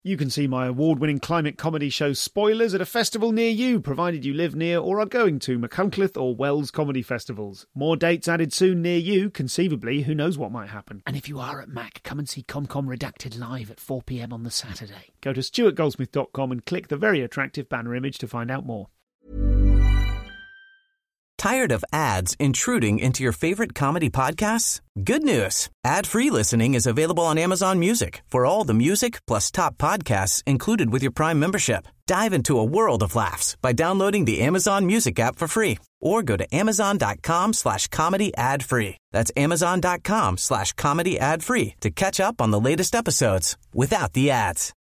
You can see my award-winning climate comedy show Spoilers at a festival near you, provided you live near or are going to Machynlleth or Wells comedy festivals. More dates added soon near you, conceivably, who knows what might happen. And if you are at Mac, come and see ComCom Redacted live at 4 p.m. on the Saturday. Go to stuartgoldsmith.com and click the very attractive banner image to find out more. Tired of ads intruding into your favorite comedy podcasts? Good news. Ad-free listening is available on Amazon Music for all the music plus top podcasts included with your Prime membership. Dive into a world of laughs by downloading the Amazon Music app for free or go to amazon.com/comedy ad-free. That's amazon.com/comedy ad-free to catch up on the latest episodes without the ads.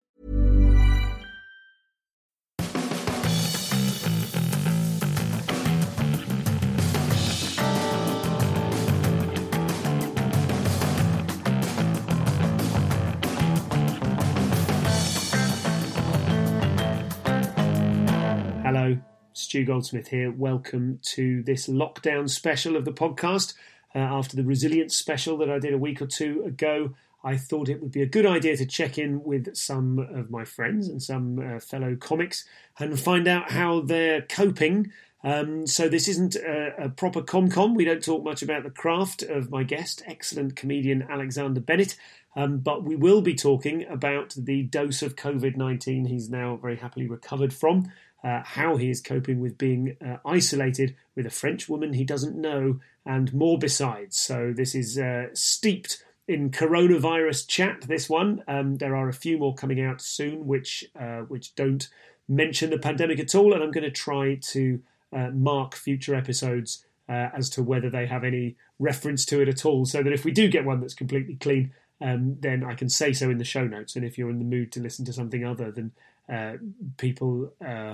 Hello, Stu Goldsmith here. Welcome to this lockdown special of the podcast. After the resilience special that I did a week or two ago, I thought it would be a good idea to check in with some of my friends and some fellow comics and find out how they're coping. So this isn't a proper com-com. We don't talk much about the craft of my guest, excellent comedian Alexander Bennett. But we will be talking about the dose of COVID-19 he's now very happily recovered from. How he is coping with being isolated with a French woman he doesn't know, and more besides. So this is steeped in coronavirus chat, this one. There are a few more coming out soon which don't mention the pandemic at all, and I'm going to try to mark future episodes as to whether they have any reference to it at all, so that if we do get one that's completely clean, then I can say so in the show notes. And if you're in the mood to listen to something other than people...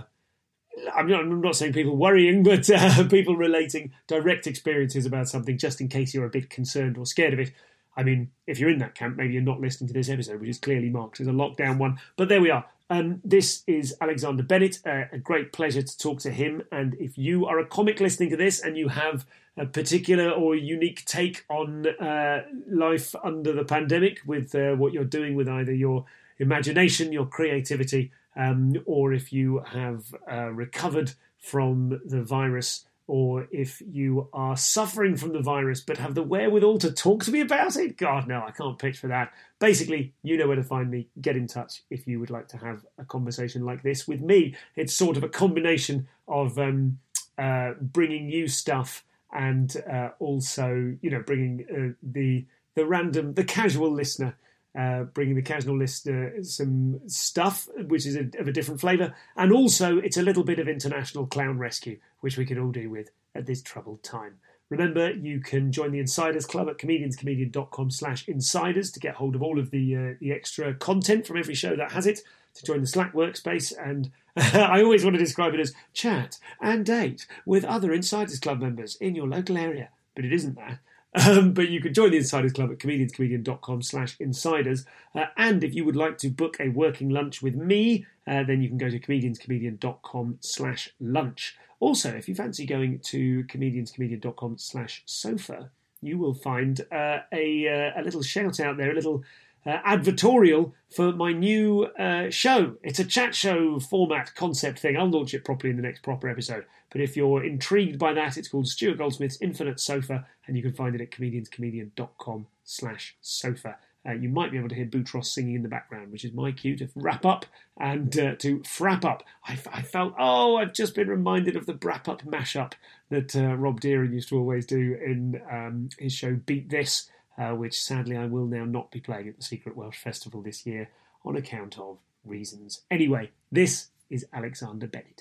I'm not saying people worrying, but people relating direct experiences about something, just in case you're a bit concerned or scared of it. I mean, if you're in that camp, maybe you're not listening to this episode, which is clearly marked as a lockdown one. But there we are. This is Alexander Bennett. A great pleasure to talk to him. And if you are a comic listening to this and you have a particular or unique take on life under the pandemic with what you're doing with either your imagination, your creativity, or if you have recovered from the virus, or if you are suffering from the virus but have the wherewithal to talk to me about it. God, no, I can't pitch for that. Basically, you know where to find me. Get in touch if you would like to have a conversation like this with me. It's sort of a combination of bringing you stuff and also, bringing the casual listener. Bringing the casual listener some stuff which is of a different flavour, and also it's a little bit of international clown rescue, which we can all do with at this troubled time. Remember, you can join the Insiders Club at comedianscomedian.com/insiders to get hold of all of the extra content from every show that has it, to join the Slack workspace, and I always want to describe it as chat and date with other Insiders Club members in your local area, but it isn't that. But you can join the Insiders Club at comedianscomedian.com/insiders. And if you would like to book a working lunch with me, then you can go to comedianscomedian.com/lunch. Also, if you fancy going to comedianscomedian.com/sofa, you will find a little shout out there, a little advertorial for my new show. It's a chat show format concept thing. I'll launch it properly in the next proper episode. But if you're intrigued by that, it's called Stuart Goldsmith's Infinite Sofa, and you can find it at comedianscomedian.com/sofa. You might be able to hear Boutros singing in the background, which is my cue to wrap up and to frap up. I felt, I've just been reminded of the Brap Up mashup that Rob Deering used to always do in his show Beat This, which sadly I will now not be playing at the Secret Welsh Festival this year on account of reasons. Anyway, this is Alexander Bennett.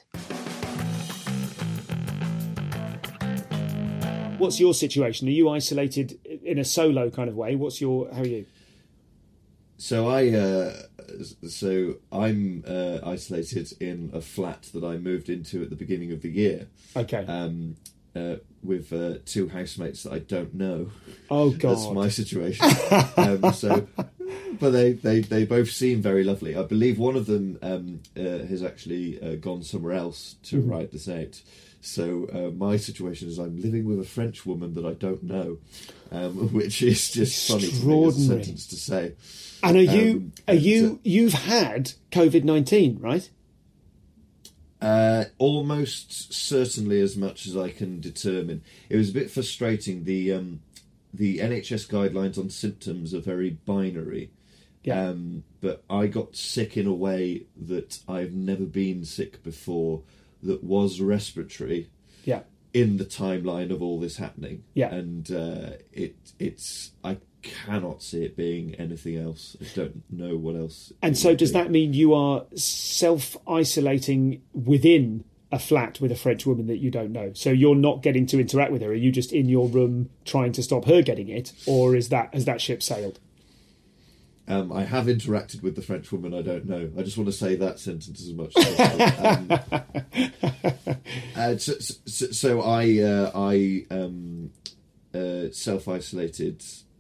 What's your situation? Are you isolated in a solo kind of way? How are you? So I'm isolated in a flat that I moved into at the beginning of the year. Okay. With two housemates that I don't know. Oh God, that's my situation. But they both seem very lovely. I believe one of them has actually gone somewhere else to write this out. So my situation is I'm living with a French woman that I don't know, which is just funny to me as a sentence to say. And you've had COVID-19, right? Almost certainly as much as I can determine. It was a bit frustrating. The NHS guidelines on symptoms are very binary. Yeah. But I got sick in a way that I've never been sick before, that was respiratory. Yeah. In the timeline of all this happening. Yeah. And it's I cannot see it being anything else. I don't know what else. And so does that mean you are self-isolating within a flat with a French woman that you don't know? So you're not getting to interact with her. Are you just in your room trying to stop her getting it? Or has that ship sailed? I have interacted with the French woman I don't know. I just want to say that sentence as much as possible. So I self-isolated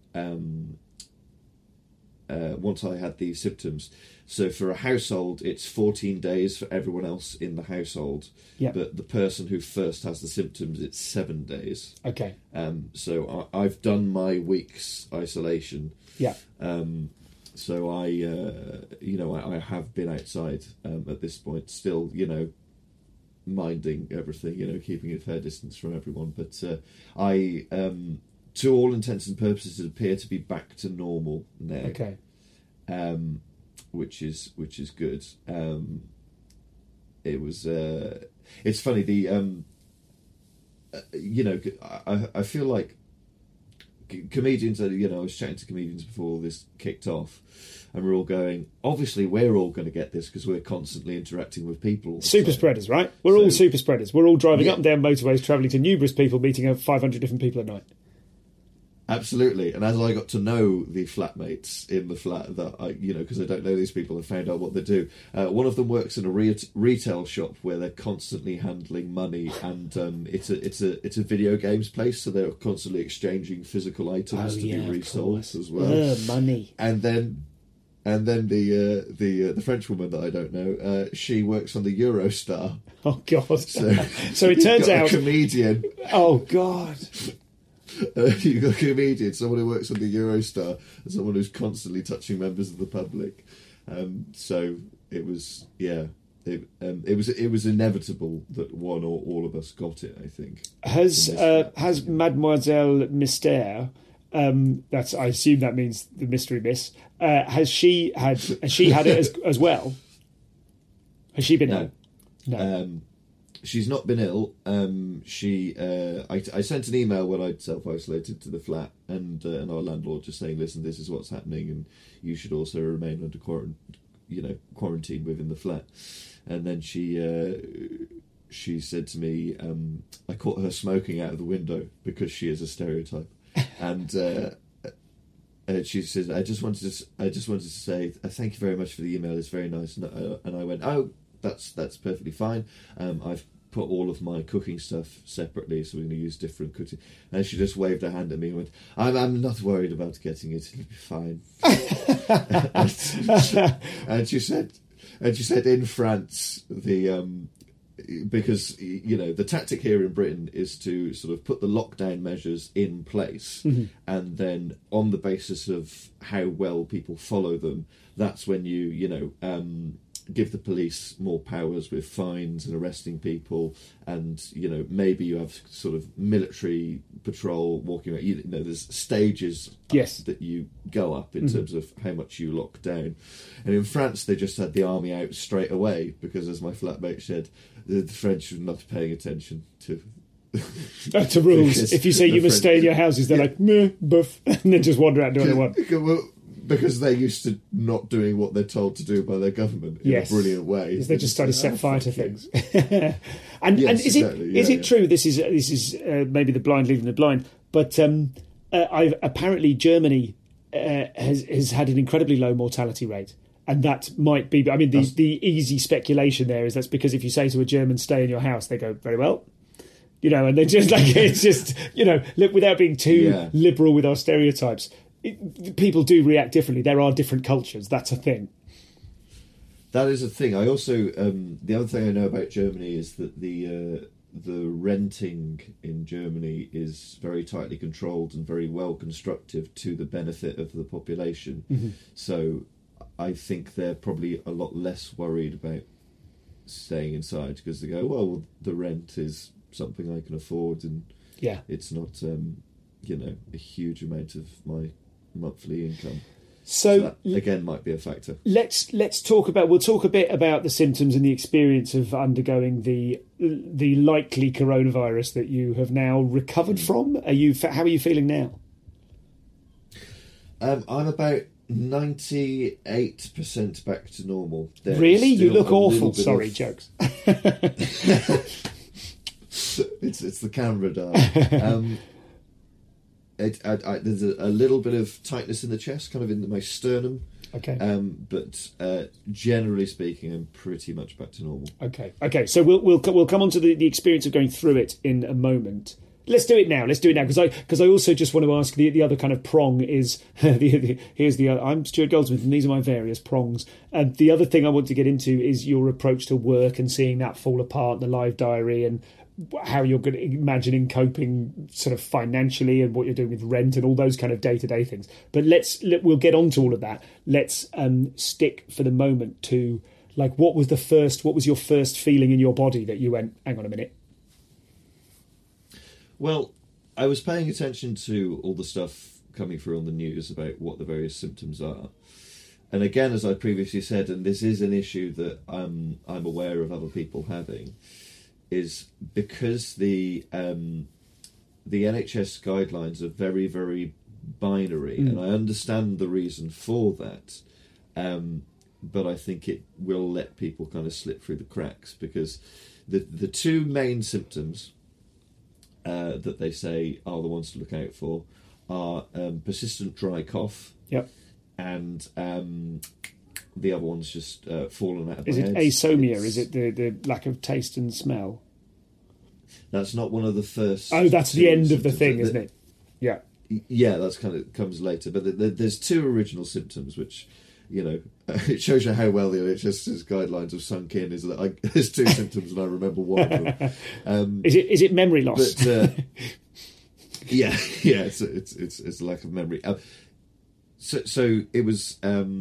once I had these symptoms. So for a household, it's 14 days for everyone else in the household. Yeah. But the person who first has the symptoms, it's 7 days. Okay. So I've done my week's isolation. Yeah. So I have been outside at this point, still, minding everything, keeping a fair distance from everyone. But I, to all intents and purposes, appear to be back to normal now. Okay. Which is good. It was. It's funny. I feel like comedians. I was chatting to comedians before this kicked off, and we're all going. Obviously, we're all going to get this because we're constantly interacting with people. Super spreaders, right? We're all super spreaders. We're all driving up and down motorways, travelling to numerous people, meeting 500 different people a night. Absolutely, and as I got to know the flatmates in the flat that because I don't know these people, I found out what they do. One of them works in a retail shop where they're constantly handling money, and it's a video games place, so they're constantly exchanging physical items to be resold as well. Money, and then the French woman that I don't know, she works on the Eurostar. Oh God! So it turns out a comedian. Oh God. You've got a comedian, someone who works on the Eurostar, and someone who's constantly touching members of the public. So it was, it was inevitable that one or all of us got it. I think has Mademoiselle Mystère, that's I assume that means the mystery miss. Has she had it as well? Has she been ill? No. She's not been ill. I sent an email when I'd self-isolated to the flat, and our landlord just saying, "Listen, this is what's happening, and you should also remain under quarantine within the flat." And then she said to me, I caught her smoking out of the window because she is a stereotype, and she says, "I just wanted to say thank you very much for the email. It's very nice." And I went, "Oh, that's perfectly fine. I've put all of my cooking stuff separately, so we're going to use different cooking." And she just waved her hand at me and went, I'm not worried about getting it. It'll be fine. and she said in France, because the tactic here in Britain is to sort of put the lockdown measures in place, mm-hmm. and then on the basis of how well people follow them, that's when you give the police more powers with fines and arresting people, and maybe you have sort of military patrol walking around. There's stages that you go up in mm-hmm. terms of how much you lock down. And in France, they just had the army out straight away because, as my flatmate said, the French were not paying attention to to rules. If you say you must stay in your houses, they're like meh, buff, and then just wander out and do what they want. Because they're used to not doing what they're told to do by their government in a brilliant way. They just started to set fire to things. and is it true? This is maybe the blind leading the blind, but apparently Germany has had an incredibly low mortality rate, and that might be. I mean, the easy speculation there is that's because if you say to a German, "Stay in your house," they go, "Very well." And they just it's just look, without being too liberal with our stereotypes. People do react differently. There are different cultures. That's a thing. That is a thing. I also the other thing I know about Germany is that the renting in Germany is very tightly controlled and very well constructive to the benefit of the population. Mm-hmm. So I think they're probably a lot less worried about staying inside because they go, well, the rent is something I can afford, and it's not a huge amount of my monthly income. So that, again, might be a factor. We'll talk a bit about the symptoms and the experience of undergoing the likely coronavirus that you have now recovered from. How are you feeling now? I'm about 98% back to normal. Really? You look awful. Sorry, jokes. It's the camera, darling. There's a little bit of tightness in the chest, kind of in my sternum. Okay. But generally speaking, I'm pretty much back to normal. Okay. So we'll come on to the experience of going through it in a moment. Let's do it now because I also just want to ask the other kind of prong is I'm Stuart Goldsmith and these are my various prongs. And the other thing I want to get into is your approach to work and seeing that fall apart, the live diary, and how you're going to imagining coping sort of financially and what you're doing with rent and all those kind of day-to-day things. But we'll get on to all of that. Let's stick for the moment to what was your first feeling in your body that you went, hang on a minute? Well, I was paying attention to all the stuff coming through on the news about what the various symptoms are. And again, as I previously said, and this is an issue that I'm aware of other people having, is because the NHS guidelines are very, very binary, and I understand the reason for that, but I think it will let people kind of slip through the cracks, because the two main symptoms that they say are the ones to look out for are persistent dry cough, and the other one's just fallen out of my head. Is it asomia? Is it the lack of taste and smell? That's not one of the first. Oh, that's the end of the thing, isn't it? Yeah. Yeah, that's kind of comes later. But there's two original symptoms, which, it shows you how well the NHS's guidelines have sunk in. Is that there's two symptoms and I remember one of them. Is it memory loss? But, yeah, it's a lack of memory. So it was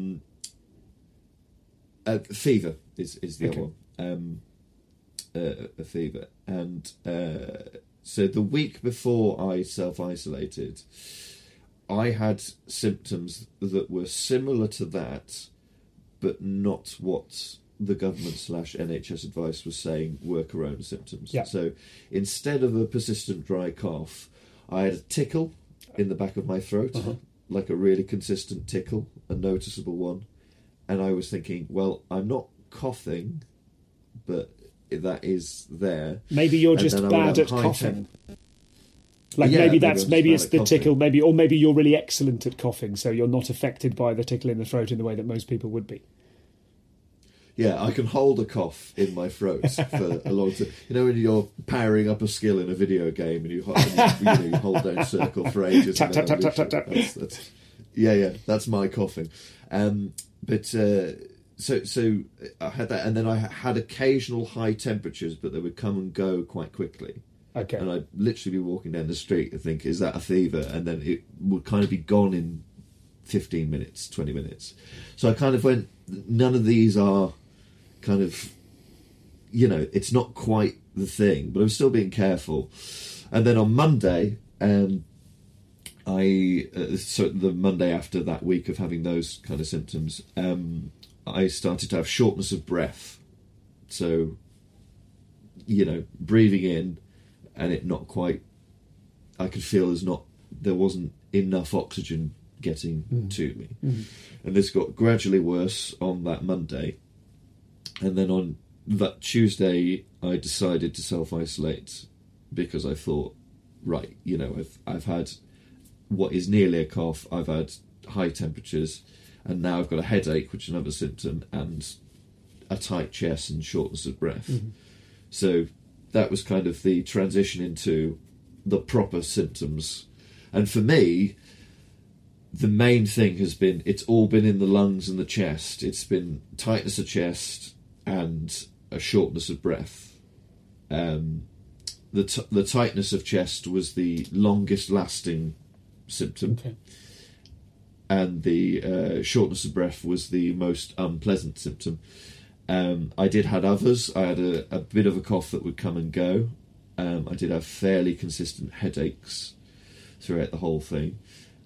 fever is the other one. A fever, and so the week before I self-isolated, I had symptoms that were similar to that, but not what the government/NHS advice was saying were corona symptoms. So instead of a persistent dry cough, I had a tickle in the back of my throat, like a really consistent tickle, a noticeable one, and I was thinking, well, I'm not coughing, but that is there. Maybe you're just bad at coughing. Maybe it's the tickle, maybe you're really excellent at coughing, so you're not affected by the tickle in the throat in the way that most people would be. Yeah, I can hold a cough in my throat for a long time. When you're powering up a skill in a video game and you hold down circle for ages. Tap, tap, tap, tap, tap, tap. That's my coughing. So I had that, and then I had occasional high temperatures, but they would come and go quite quickly. Okay. And I'd literally be walking down the street and think, is that a fever? And then it would kind of be gone in 15 minutes, 20 minutes. So I kind of went, none of these are kind of, it's not quite the thing, but I'm still being careful. And then on Monday, so the Monday after that week of having those kind of symptoms, I started to have shortness of breath. So, breathing in and it not quite, I could feel there wasn't enough oxygen getting to me. And this got gradually worse on that Monday. And then on that Tuesday, I decided to self-isolate because I thought, right, I've had what is nearly a cough, I've had high temperatures, and now I've got a headache, which is another symptom, and a tight chest and shortness of breath. So that was kind of the transition into the proper symptoms. And for me, the main thing has been, it's all been in the lungs and the chest. It's been tightness of chest and a shortness of breath. the tightness of chest was the longest lasting symptom, Okay. and the shortness of breath was the most unpleasant symptom. I did have others. I had a bit of a cough that would come and go. I did have fairly consistent headaches throughout the whole thing.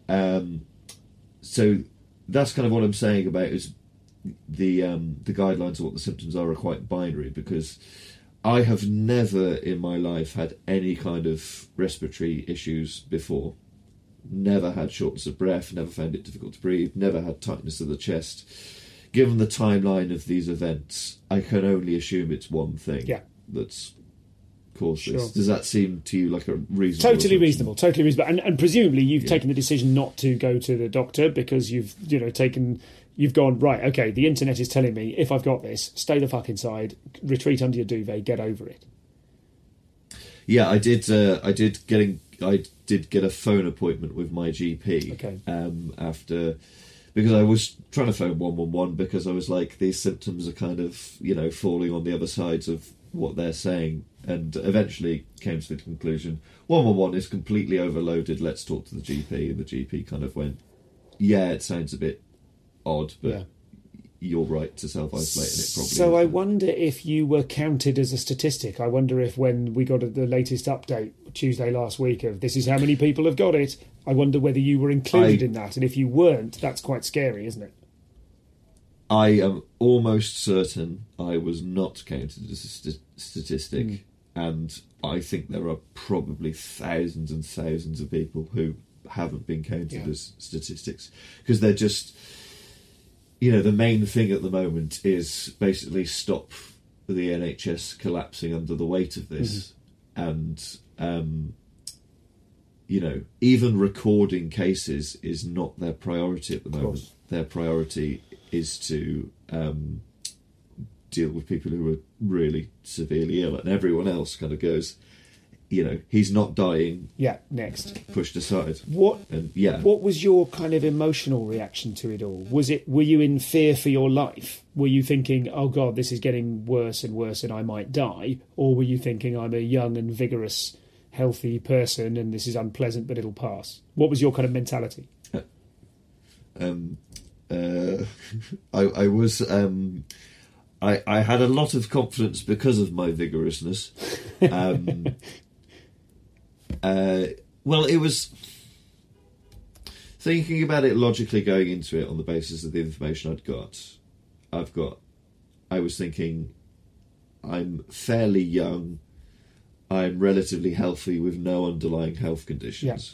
So that's kind of what I'm saying about is the guidelines of what the symptoms are quite binary, because I have never in my life had any kind of respiratory issues before. Never had shortness of breath, never found it difficult to breathe, never had tightness of the chest. Given the timeline of these events, I can only assume it's one thing that's caused this. Sure. Does that seem to you like a reasonable Totally assumption? reasonable. And presumably you've taken the decision not to go to the doctor because you've gone, right, okay, the internet is telling me if I've got this, stay the fuck inside, retreat under your duvet, get over it. Yeah, I did get a phone appointment with my GP. Okay. After, because I was trying to phone 111 because I was like, these symptoms are kind of, falling on the other sides of what they're saying, and eventually came to the conclusion 111 is completely overloaded, let's talk to the GP. And the GP kind of went, yeah, it sounds a bit odd, but you're right to self-isolate, and it probably So is. I wonder if you were counted as a statistic. I wonder if when we got the latest update Tuesday last week of this is how many people have got it, I wonder whether you were included in that. And if you weren't, that's quite scary, isn't it? I am almost certain I was not counted as a statistic, and I think there are probably thousands and thousands of people who haven't been counted as statistics, because they're just, the main thing at the moment is basically stop the NHS collapsing under the weight of this, and even recording cases is not their priority at the moment. Their priority is to deal with people who are really severely ill, and everyone else kind of goes, he's not dying. Yeah, next. Pushed aside. What was your kind of emotional reaction to it all? Were you in fear for your life? Were you thinking, oh God, this is getting worse and worse and I might die? Or were you thinking, I'm a young and vigorous, healthy person and this is unpleasant but it'll pass? What was your kind of mentality? I was I had a lot of confidence because of my vigorousness. Well, it was thinking about it logically, going into it on the basis of the information I was thinking, I'm fairly young, I'm relatively healthy with no underlying health conditions.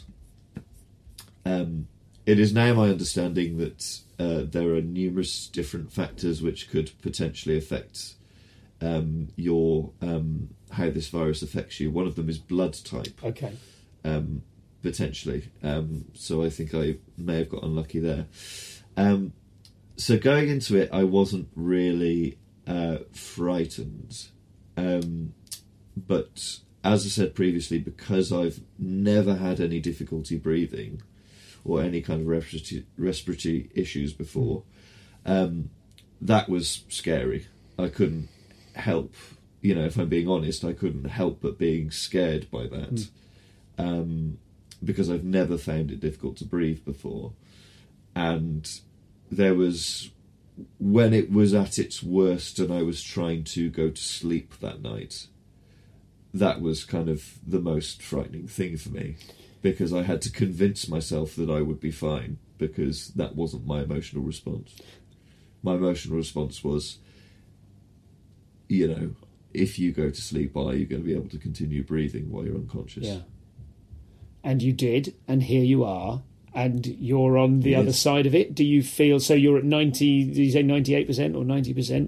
It is now my understanding that there are numerous different factors which could potentially affect your how this virus affects you. One of them is blood type. Okay. Potentially. So I think I may have got unlucky there. So going into it, I wasn't really frightened. But as I said previously, because I've never had any difficulty breathing or any kind of respiratory issues before, that was scary. I couldn't help, if I'm being honest, I couldn't help but being scared by that. Because I've never found it difficult to breathe before. And there was, when it was at its worst and I was trying to go to sleep that night, that was kind of the most frightening thing for me, because I had to convince myself that I would be fine, because that wasn't my emotional response. My emotional response was, if you go to sleep, are you going to be able to continue breathing while you're unconscious? Yeah. And you did, and here you are, and you're on the other side of it. Do you feel, so you're at 90, did you say 98% or 90%?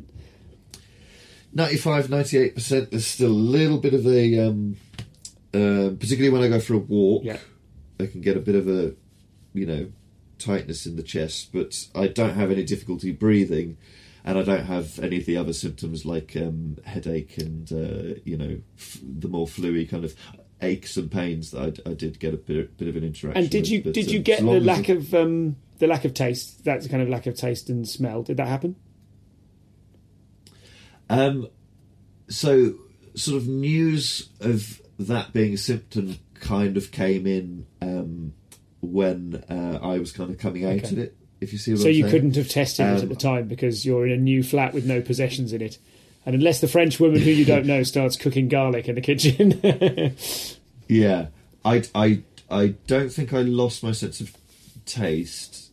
95, 98%. There's still a little bit of a, particularly when I go for a walk, I can get a bit of a, tightness in the chest, but I don't have any difficulty breathing, and I don't have any of the other symptoms like headache and, the more fluey kind of aches and pains that I did get a bit of an interaction. And did you get the lack of taste? That's kind of lack of taste and smell. Did that happen? So sort of news of that being a symptom kind of came in when I was kind of coming out of it, if you see what I'm saying. So you couldn't have tested it at the time because you're in a new flat with no possessions in it. And unless the French woman who you don't know starts cooking garlic in the kitchen. Yeah. I don't think I lost my sense of taste.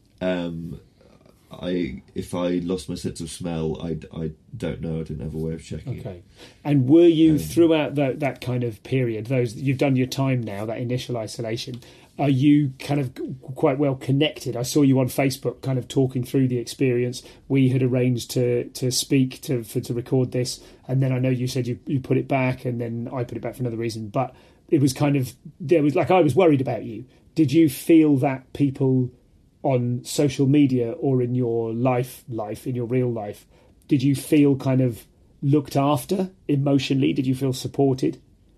If I lost my sense of smell, I don't know. I didn't have a way of checking. Okay. And were you throughout that kind of period? You've done your time now, that initial isolation. Are you kind of quite well connected? I saw you on Facebook, kind of talking through the experience. We had arranged to speak to record this, and then I know you said you put it back, and then I put it back for another reason. But it was kind of I was worried about you. Did you feel that people on social media or in your life in your real life, did you feel kind of looked after emotionally? Did you feel supported?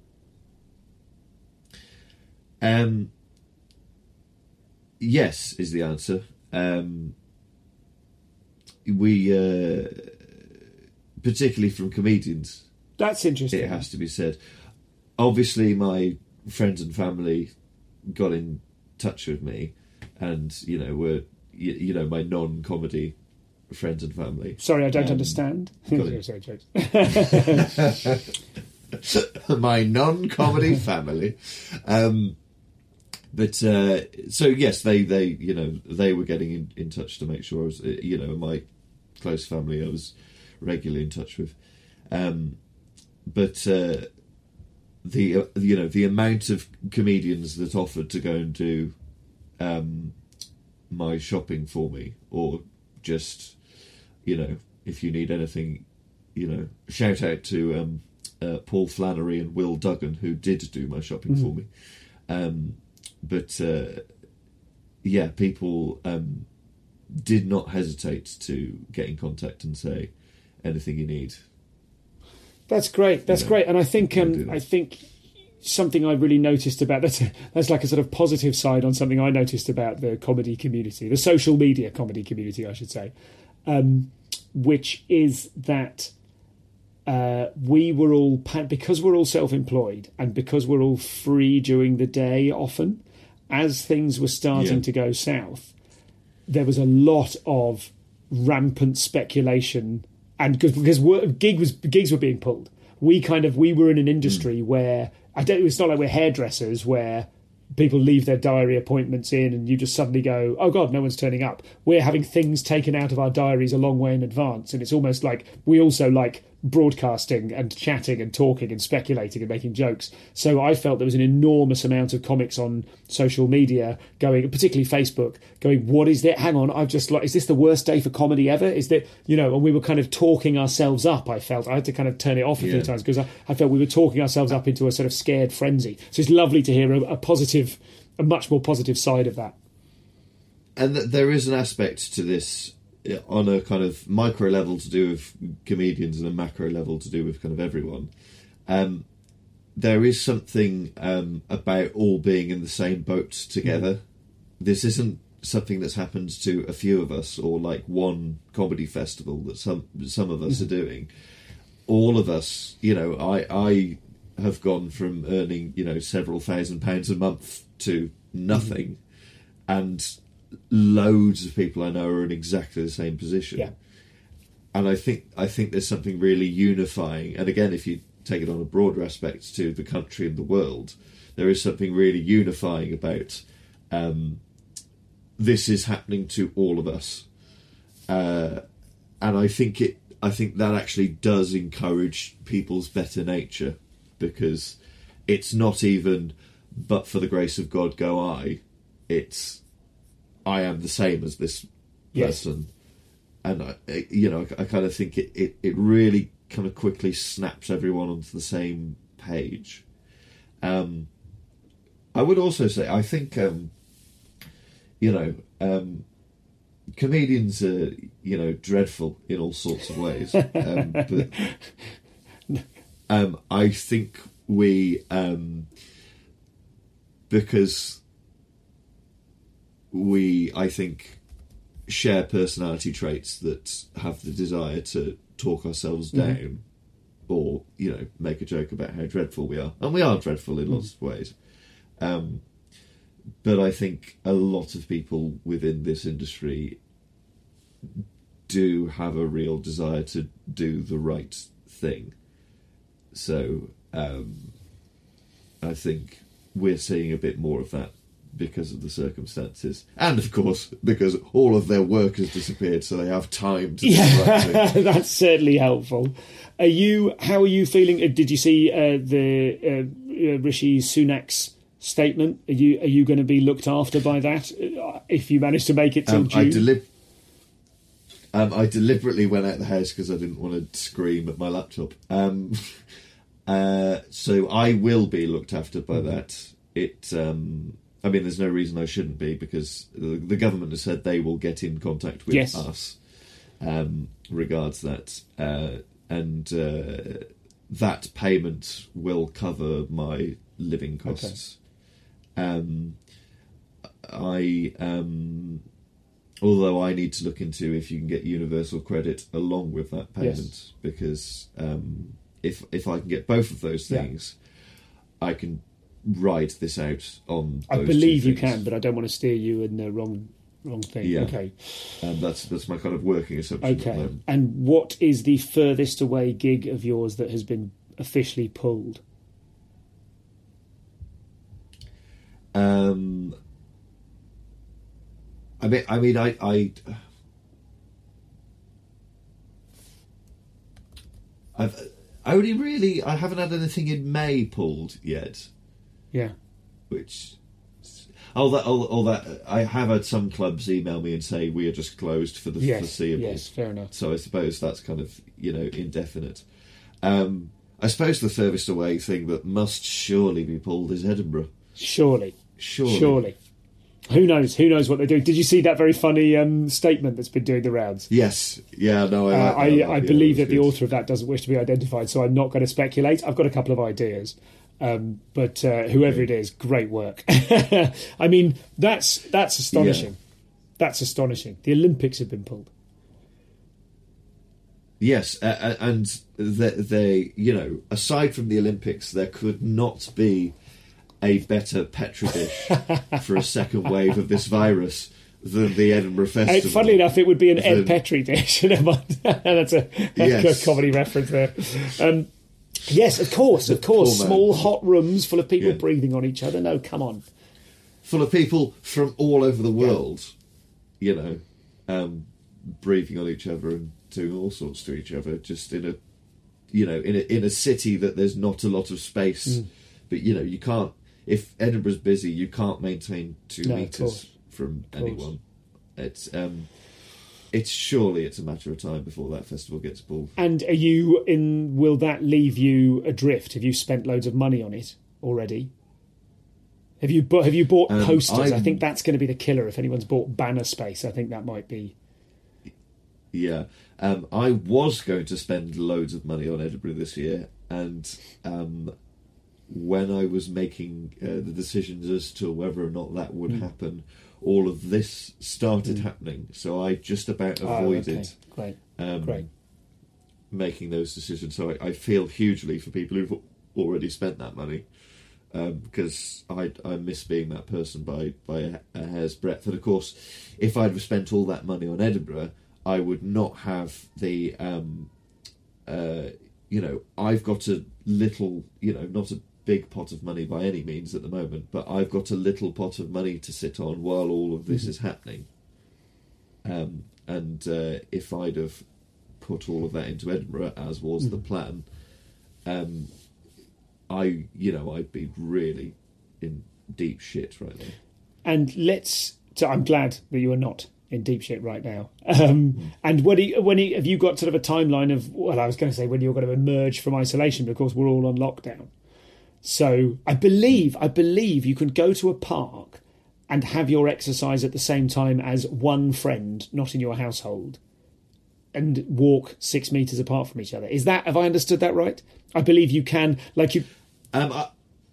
Yes, is the answer. We, particularly from comedians. That's interesting. It has to be said. Obviously, my friends and family got in touch with me, and were my non-comedy friends and family. Sorry, I don't understand. Sorry, jokes. My non-comedy family. But so yes, they were getting in touch to make sure I was my close family I was regularly in touch with, but the amount of comedians that offered to go and do my shopping for me, or just if you need anything, shout out to Paul Flannery and Will Duggan, who did do my shopping for me. But people did not hesitate to get in contact and say anything you need. That's great. That's great. And I think something I really noticed about that's like a sort of positive side on something I noticed about the comedy community, the social media comedy community, I should say, which is that we were all, because we're all self-employed and because we're all free during the day often, as things were starting to go south, there was a lot of rampant speculation, and because gigs were being pulled. We were in an industry where it's not like we're hairdressers where people leave their diary appointments in and you just suddenly go, oh God, no one's turning up. We're having things taken out of our diaries a long way in advance, and it's almost like we also like broadcasting and chatting and talking and speculating and making jokes. So I felt there was an enormous amount of comics on social media going, particularly Facebook, going, what is that? Hang on, is this the worst day for comedy ever? Is that, and we were kind of talking ourselves up. I felt I had to kind of turn it off a few times because I felt we were talking ourselves up into a sort of scared frenzy. So it's lovely to hear a much more positive side of that. And there is an aspect to this on a kind of micro level to do with comedians and a macro level to do with kind of everyone. There is something about all being in the same boat together. This isn't something that's happened to a few of us, or like one comedy festival that some of us are doing. All of us, I have gone from earning, several £1,000s a month to nothing, and loads of people I know are in exactly the same position. Yeah. And I think there's something really unifying. And again, if you take it on a broader aspect to the country and the world, there is something really unifying about this is happening to all of us. And I think that actually does encourage people's better nature, because it's not even, but for the grace of God go I. It's, I am the same as this person. And I kind of think it really kind of quickly snaps everyone onto the same page. I would also say, I think, comedians are, dreadful in all sorts of ways. But I think we, because we, I think, share personality traits that have the desire to talk ourselves down. or make a joke about how dreadful we are, and we are dreadful in lots of ways. But I think a lot of people within this industry do have a real desire to do the right thing. So I think we're seeing a bit more of that because of the circumstances. And, of course, because all of their work has disappeared, so they have time to do the right thing. That's certainly helpful. How are you feeling? Did you see the Rishi Sunak's statement? Are you going to be looked after by that if you manage to make it till June? I deliberately went out the house because I didn't want to scream at my laptop. So I will be looked after by that. There's no reason I shouldn't be, because the government has said they will get in contact with us regards that. And that payment will cover my living costs. Although I need to look into if you can get universal credit along with that payment, because if I can get both of those things, I can ride this out on those I believe two you things. can, but I don't want to steer you in the wrong thing. Yeah. Okay. That's my kind of working assumption. Okay. And what is the furthest away gig of yours that has been officially pulled? I haven't had anything in May pulled yet. Yeah. I have had some clubs email me and say we are just closed for the foreseeable. Yes, fair enough. So I suppose that's kind of indefinite. I suppose the furthest away thing that must surely be pulled is Edinburgh. Surely. Who knows what they're doing? Did you see that very funny statement that's been doing the rounds? Yes. Yeah, no, I believe that the author of that doesn't wish to be identified, so I'm not going to speculate. I've got a couple of ideas. But whoever it is, great work. I mean, that's astonishing. Yeah. That's astonishing. The Olympics have been pulled. Yes, and they aside from the Olympics, there could not be a better petri dish for a second wave of this virus than the Edinburgh Festival. Funnily enough, it would be an Ed Petri dish. That's a comedy reference there. Yes, of course. Small hot rooms full of people breathing on each other. No, come on. Full of people from all over the world, breathing on each other and doing all sorts to each other, just in a city that there's not a lot of space. But you can't. If Edinburgh's busy, you can't maintain 2 meters from anyone. It's surely a matter of time before that festival gets pulled. And will that leave you adrift? Have you spent loads of money on it already? Have you bought posters? I think that's going to be the killer. If anyone's bought banner space, I think that might be. Yeah. I was going to spend loads of money on Edinburgh this year, and when I was making the decisions as to whether or not that would happen, all of this started happening. So I just about avoided Great. making those decisions. So I feel hugely for people who've already spent that money, because I miss being that person by a hair's breadth. And of course, if I'd have spent all that money on Edinburgh, I would not have the I've got a little, not a big pot of money by any means at the moment, but I've got a little pot of money to sit on while all of this is happening. If I'd have put all of that into Edinburgh, as was the plan, I'd be really in deep shit right now. And I'm glad that you are not in deep shit right now. And have you got sort of a timeline of, well, I was going to say when you're going to emerge from isolation, but of course we're all on lockdown. So I believe you can go to a park and have your exercise at the same time as one friend, not in your household, and walk 6 meters apart from each other. Have I understood that right? I believe you can, I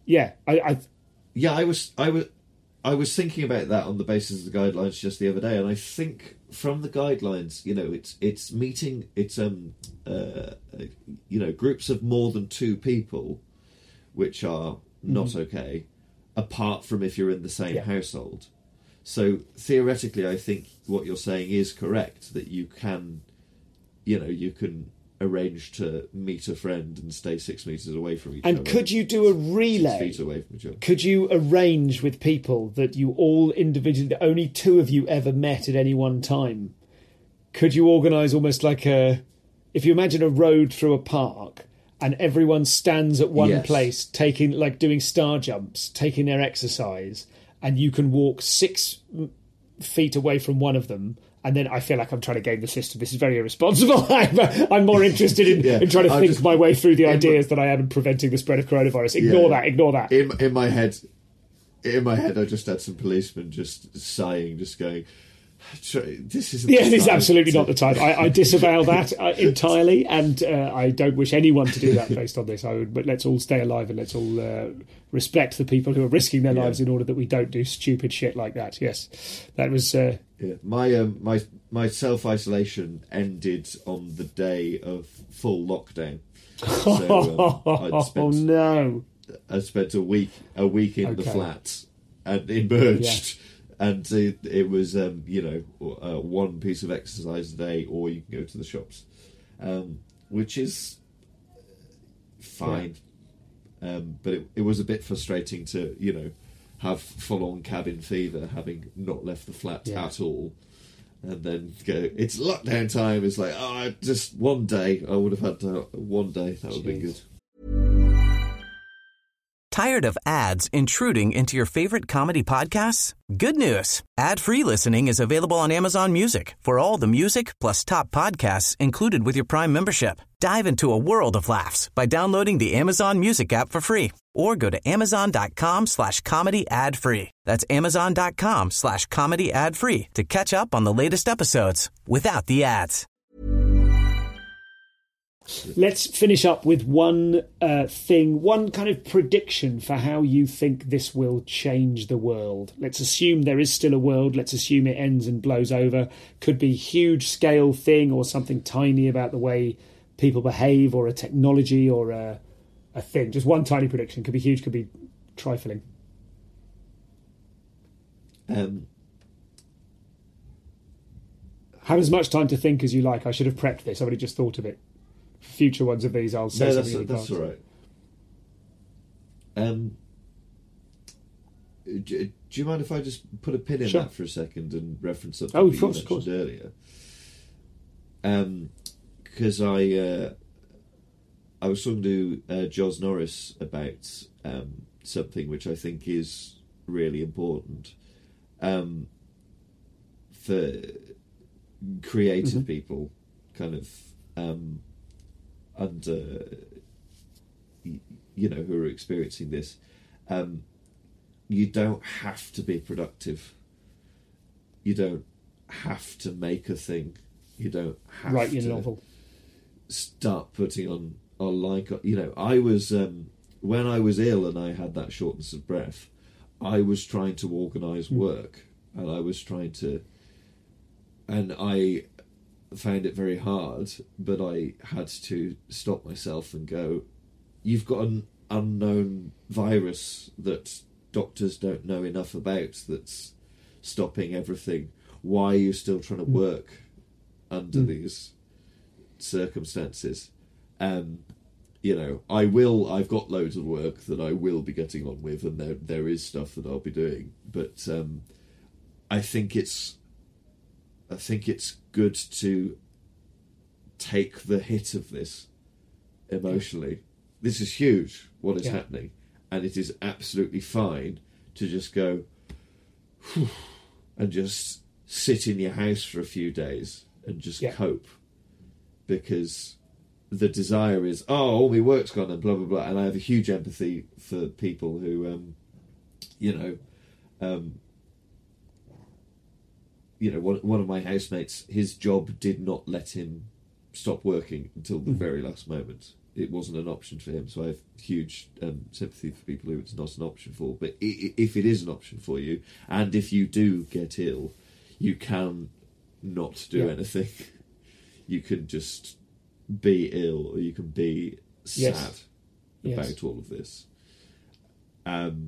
was thinking about that on the basis of the guidelines just the other day, and I think from the guidelines, it's meeting, it's groups of more than 2 people, which are not okay, apart from if you're in the same household. So theoretically, I think what you're saying is correct, that you can arrange to meet a friend and stay 6 meters away from each other. And could you do a relay? 6 feet away from each other. Could you arrange with people that you all individually, that only 2 of you ever met at any one time? Could you organise almost like if you imagine a road through a park and everyone stands at one place, doing star jumps, taking their exercise, and you can walk 6 feet away from one of them. And then I feel like I'm trying to game the system. This is very irresponsible. I'm more interested in trying to think my way through the ideas than I am in preventing the spread of coronavirus. Ignore that. In my head, I just had some policemen just sighing, just going, this isn't this is absolutely not the time. I disavow that entirely, and I don't wish anyone to do that based on this. But let's all stay alive and let's all respect the people who are risking their lives in order that we don't do stupid shit like that. Yes, that was... My self-isolation ended on the day of full lockdown. So, I spent a week in the flat and emerged. Yeah. And it was, one piece of exercise a day, or you can go to the shops, which is fine. Yeah. But it was a bit frustrating to, have full-on cabin fever, having not left the flat at all. And then go, it's lockdown time. It's like, just one day. I would have had one day. That would be good. Tired of ads intruding into your favorite comedy podcasts? Good news. Ad-free listening is available on Amazon Music for all the music plus top podcasts included with your Prime membership. Dive into a world of laughs by downloading the Amazon Music app for free or go to amazon.com/comedy ad-free. That's amazon.com/comedy ad-free to catch up on the latest episodes without the ads. Let's finish up with one one kind of prediction for how you think this will change the world. Let's assume there is still a world. Let's assume it ends and blows over. Could be huge scale thing or something tiny about the way people behave or a technology or a thing. Just one tiny prediction. Could be huge, could be trifling. Have as much time to think as you like. I should have prepped this. I've already just thought of it. Future ones of these, I'll say something. That's all right. Do you mind if I just put a pin in that for a second and reference something you mentioned earlier? Because I was talking to Jos Norris about something which I think is really important for creative people, kind of. Who are experiencing this, you don't have to be productive. You don't have to make a thing. You don't have write to your novel. Start putting on I was when I was ill and I had that shortness of breath, I was trying to organise work, and I was trying to, and I found it very hard, but I had to stop myself and go, you've got an unknown virus that doctors don't know enough about that's stopping everything. Why are you still trying to work under these circumstances? I've got loads of work that I will be getting on with, and there is stuff that I'll be doing, but I think it's good to take the hit of this emotionally. This is huge, what is happening, and it is absolutely fine to just go and just sit in your house for a few days and just cope, because the desire is, all my work's gone and blah blah blah. And I have a huge empathy for people who one of my housemates, his job did not let him stop working until the very last moment. It wasn't an option for him, so I have huge sympathy for people who it's not an option for. But if it is an option for you, and if you do get ill, you can not do anything. You can just be ill or you can be sad Yes. about all of this. And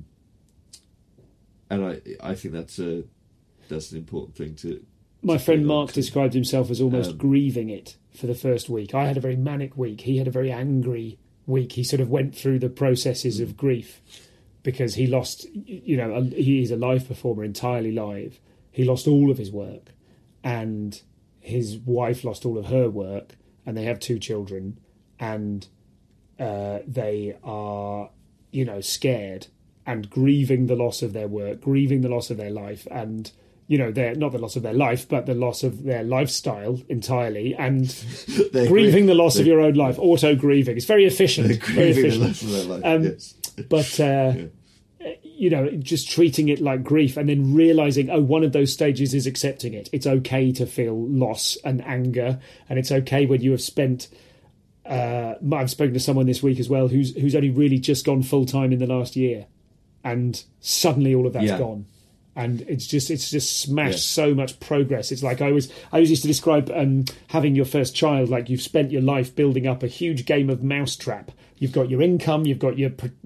I think that's an important thing to. My friend bring on Mark to. described himself as almost grieving it for the first week. I had a very manic week. He had a very angry week. He sort of went through the processes of grief because he lost, he's a live performer, entirely live. He lost all of his work, and his wife lost all of her work, and they have 2 children, and they are, scared and grieving the loss of their work, grieving the loss of their life, and they're not the loss of their life, but the loss of their lifestyle entirely, and grieving the loss of your own life, auto-grieving. It's very efficient. Very efficient. The loss of their life, yes. But, just treating it like grief and then realising, one of those stages is accepting it. It's okay to feel loss and anger, and it's okay when you have spent... I've spoken to someone this week as well who's only really just gone full-time in the last year, and suddenly all of that's gone. And it's just smashed so much progress. It's like I always used to describe having your first child like you've spent your life building up a huge game of mousetrap. You've got your income, you've got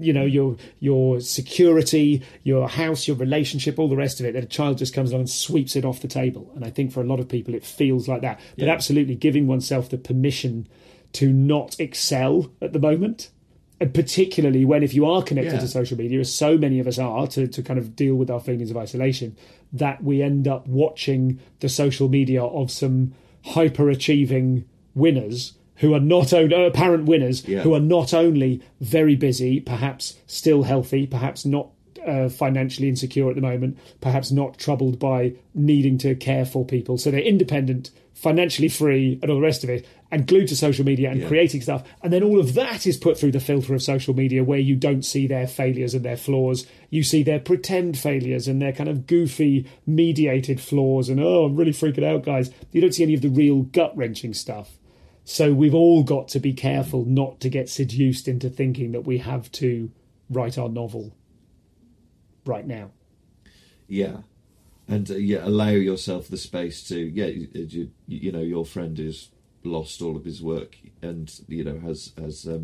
your security, your house, your relationship, all the rest of it. Then a child just comes along and sweeps it off the table. And I think for a lot of people it feels like that. But absolutely giving oneself the permission to not excel at the moment. And particularly when, if you are connected to social media, as so many of us are, to kind of deal with our feelings of isolation, that we end up watching the social media of some hyper-achieving winners who are not apparent winners, who are not only very busy, perhaps still healthy, perhaps not financially insecure at the moment, perhaps not troubled by needing to care for people. So they're independent, financially free, and all the rest of it, and glued to social media and creating stuff. And then all of that is put through the filter of social media, where you don't see their failures and their flaws. You see their pretend failures and their kind of goofy, mediated flaws. And, I'm really freaking out, guys. You don't see any of the real gut-wrenching stuff. So we've all got to be careful not to get seduced into thinking that we have to write our novel right now. Yeah. And allow yourself the space to your friend has lost all of his work and has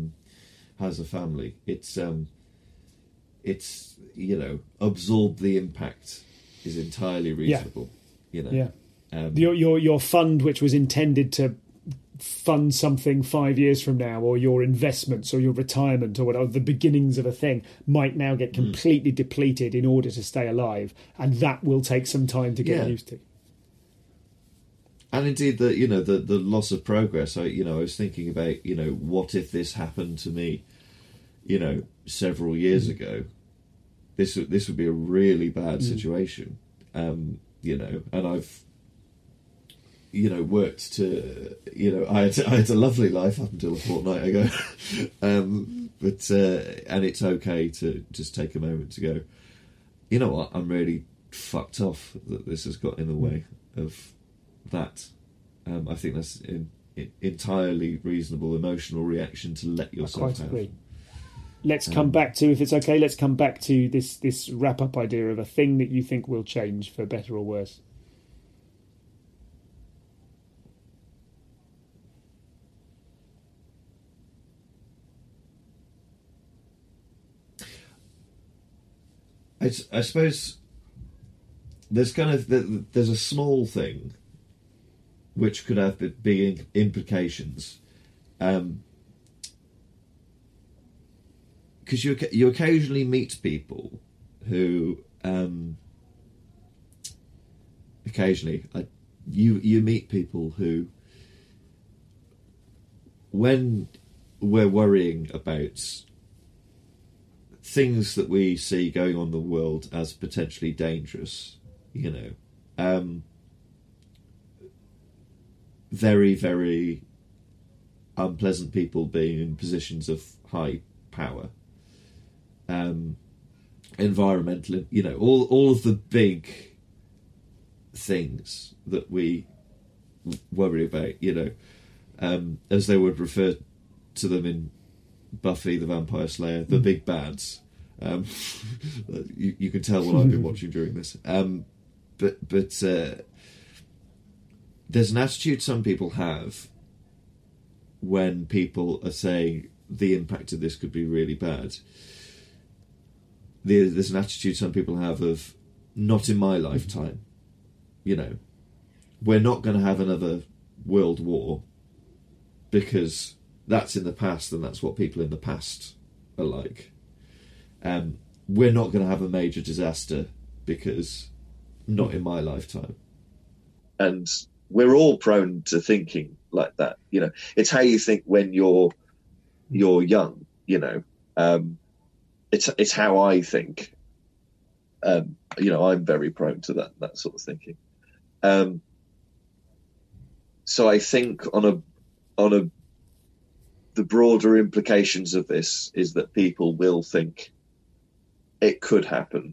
a family. It's absorb the impact is entirely reasonable. Your fund, which was intended to fund something 5 years from now, or your investments or your retirement or whatever, the beginnings of a thing, might now get completely depleted in order to stay alive, and that will take some time to get used to. And indeed, the loss of progress. I was thinking about what if this happened to me, several years ago. This would be a really bad situation, and I've worked to I had a lovely life up until a fortnight ago, but and it's okay to just take a moment to go, you know what, I'm really fucked off that this has got in the way of that. I think that's an entirely reasonable emotional reaction to let yourself I quite have. agree. Let's come back to, if it's okay, let's come back to this wrap-up idea of a thing that you think will change for better or worse. I suppose there's a small thing which could have big implications, because you occasionally meet people who you meet people who, when we're worrying about things that we see going on in the world as potentially dangerous, very, very unpleasant people being in positions of high power, environmental, all of the big things that we worry about, as they would refer to them in Buffy the Vampire Slayer, the big bads. You can tell what I've been watching during this. But there's an attitude some people have when people are saying the impact of this could be really bad, there's an attitude some people have of, not in my lifetime. You know, we're not going to have another world war because that's in the past and that's what people in the past are like. We're not going to have a major disaster because not in my lifetime. And we're all prone to thinking like that. You know, it's how you think when you're young. You know, it's how I think. You know, I'm very prone to that sort of thinking. So I think on the broader implications of this is that people will think it could happen.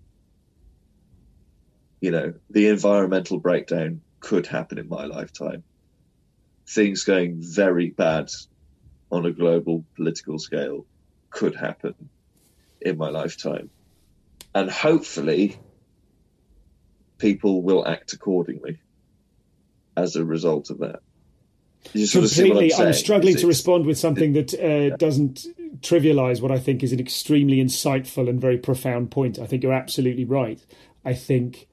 You know, the environmental breakdown could happen in my lifetime. Things going very bad on a global political scale could happen in my lifetime. And hopefully people will act accordingly as a result of that. You sort of see what I'm struggling to respond with something that doesn't trivialise what I think is an extremely insightful and very profound point. I think you're absolutely right. I think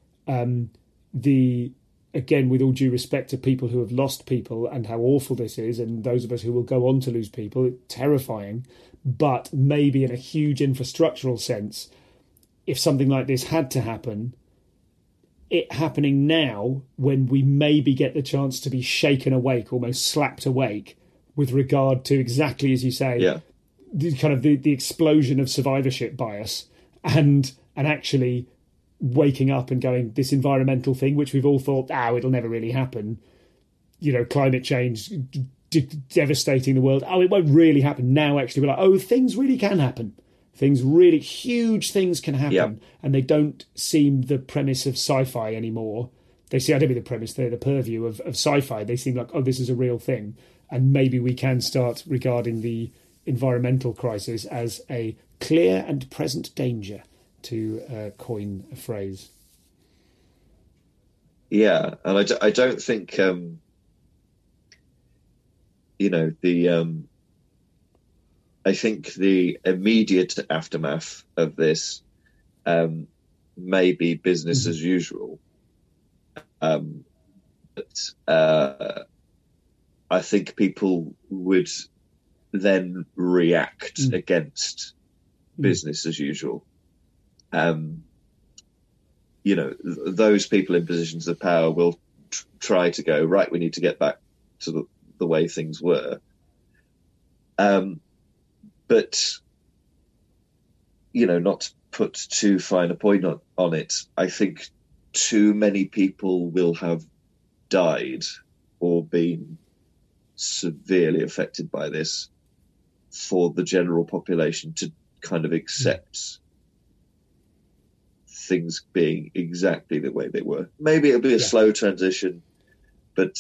again, with all due respect to people who have lost people and how awful this is, and those of us who will go on to lose people, it's terrifying. But maybe in a huge infrastructural sense, if something like this had to happen, it happening now when we maybe get the chance to be shaken awake, almost slapped awake, with regard to exactly as you say, the explosion of survivorship bias, and actually waking up and going, this environmental thing, which we've all thought, it'll never really happen. You know, climate change devastating the world. It won't really happen. Now actually we're like, things really can happen. Things really, huge things can happen, and they don't seem the premise of sci-fi anymore. They see, I don't mean the premise, they're the purview of sci-fi. They seem like, this is a real thing. And maybe we can start regarding the environmental crisis as a clear and present danger, to coin a phrase. Yeah, and I don't think, I think the immediate aftermath of this may be business as usual. But I think people would then react against business as usual. Those people in positions of power will try to go, right, we need to get back to the way things were. But, not to put too fine a point on it, I think too many people will have died or been severely affected by this for the general population to kind of accept things being exactly the way they were. Maybe it'll be a slow transition, but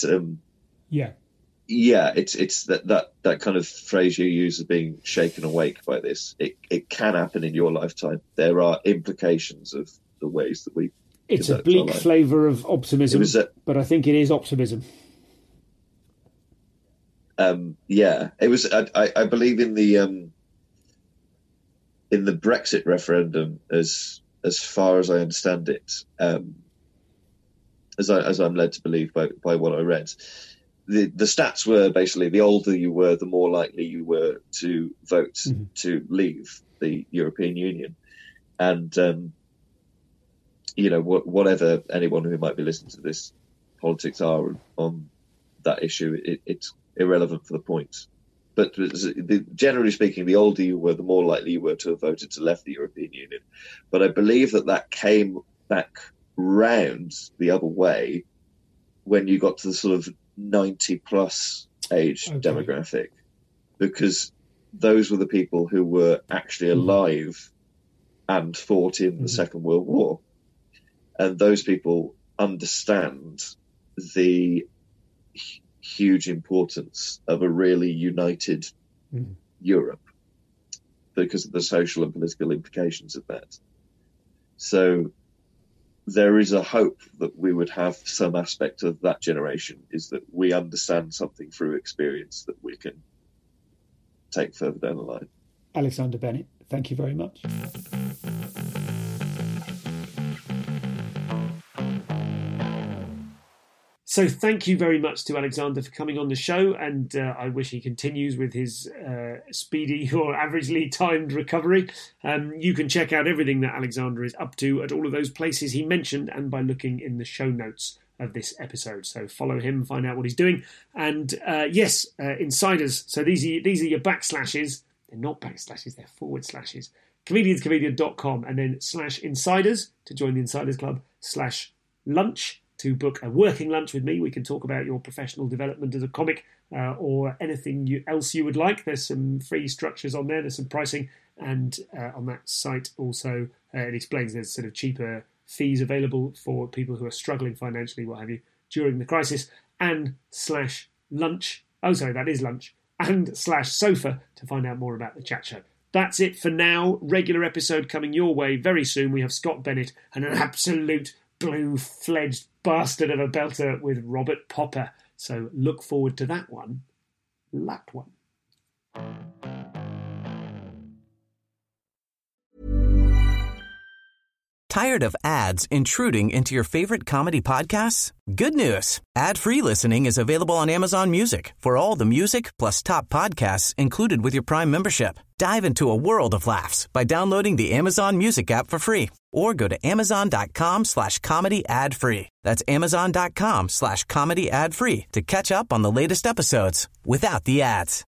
it's that kind of phrase you use of being shaken awake by this. It can happen in your lifetime. There are implications of the ways that we. It's a bleak flavour of optimism, but I think it is optimism. It was. I believe in the Brexit referendum, as far as I understand it, as I'm led to believe by what I read. The stats were basically the older you were, the more likely you were to vote to leave the European Union. And, whatever anyone who might be listening to this politics are on that issue, it's irrelevant for the point. But generally speaking, the older you were, the more likely you were to have voted to leave the European Union. But I believe that came back round the other way when you got to the sort of 90-plus age demographic, because those were the people who were actually alive and fought in the Second World War. And those people understand the huge importance of a really united Europe because of the social and political implications of that. So there is a hope that we would have some aspect of that generation, is that we understand something through experience that we can take further down the line. Alexander Bennett, thank you very much. So thank you very much to Alexander for coming on the show, and I wish he continues with his speedy or averagely timed recovery. You can check out everything that Alexander is up to at all of those places he mentioned and by looking in the show notes of this episode. So follow him, find out what he's doing. And yes, Insiders. So these are your backslashes. They're not backslashes, they're forward slashes. Comedianscomedian.com and then /insiders to join the Insiders Club, /lunch to book a working lunch with me. We can talk about your professional development as a comic or anything else you would like. There's some free structures on there. There's some pricing. And on that site also, it explains there's sort of cheaper fees available for people who are struggling financially, what have you, during the crisis. And /lunch. Oh, sorry, that is lunch. And /sofa to find out more about the chat show. That's it for now. Regular episode coming your way very soon. We have Scott Bennett and an absolute blue-fledged bastard of a belter with Robert Popper. So look forward to that one. That one. Tired of ads intruding into your favorite comedy podcasts? Good news. Ad-free listening is available on Amazon Music for all the music plus top podcasts included with your Prime membership. Dive into a world of laughs by downloading the Amazon Music app for free or go to amazon.com/comedy ad-free. That's amazon.com/comedy ad-free to catch up on the latest episodes without the ads.